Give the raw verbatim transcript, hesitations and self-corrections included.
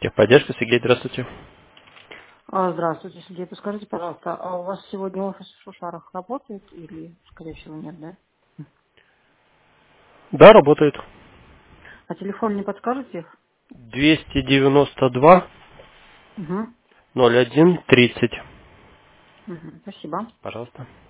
Техподдержка, Сергей, здравствуйте. А, Здравствуйте, Сергей. Подскажите, пожалуйста, а у вас сегодня офис в Шушарах работает или, скорее всего, нет, да? Да, работает. А телефон не подскажете? двести девяносто два Угу. ноль один тридцать. Угу. Спасибо. Пожалуйста.